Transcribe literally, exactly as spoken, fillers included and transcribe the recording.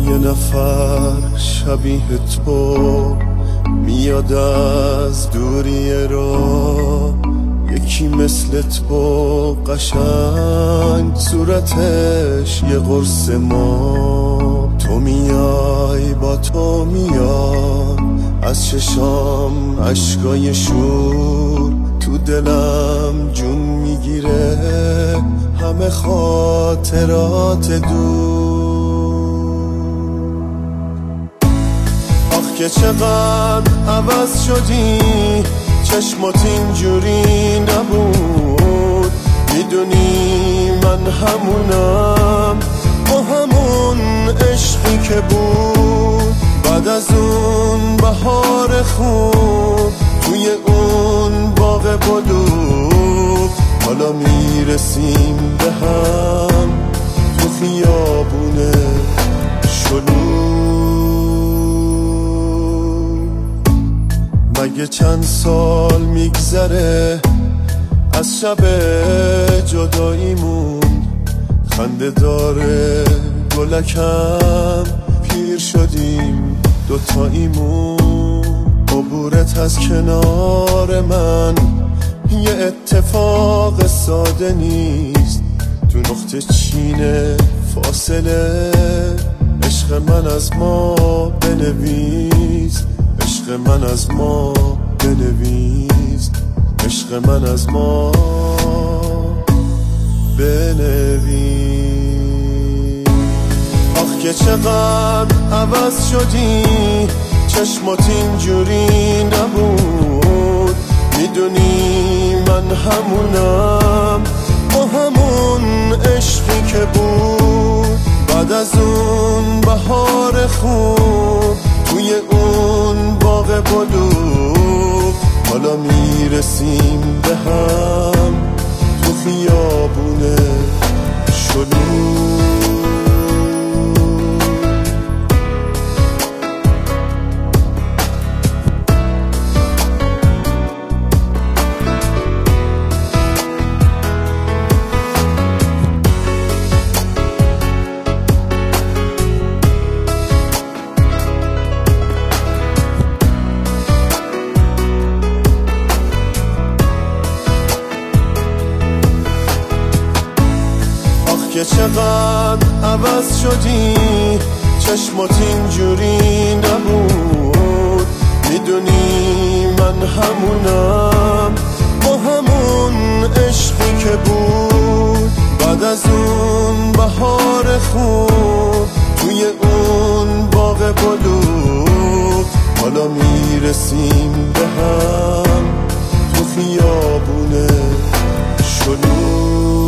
یه نفر شبیه تو میاد از دوری را، یکی مثل تو قشنگ صورتش یه قرص ما. تو میای با تو میاد از چشام عشقای شور، تو دلم جون میگیره همه خاطرات دور. آخ که چقدر عوض شدی، چشمات اینجوری نبود. میدونی من همونم با همون عشقی که بود. بعد از اون بهار خوب توی اون باغ بلوغ، حالا میرسیم به هم تو خیابون شلوغ. مگه چند سال میگذره از شب جداییمون، خنده داره گلکم پیر شدیم دوتاییمون. عبورت از کنار من یه اتفاق ساده نیست، تو نقطه چین فاصله عشق من از ما بنویس. عشق من از ما بنویس. عشق من از ما بنویس. آخ که چقدر عوض شدی، چشمات اینجوری نبود. میدونی من همونم با همون عشقی که بود. بعد از اون بهار خوب توی اون باغ بلوغ، حالا میرسیم به هم تو خیابون شلوغ. که چقدر عوض شدی، چشمات اینجوری نبود. میدونی من همونم با همون عشقی که بود. بعد از اون بهار خوب توی اون باغ بلوغ، حالا میرسیم به هم تو خیابون شلوغ.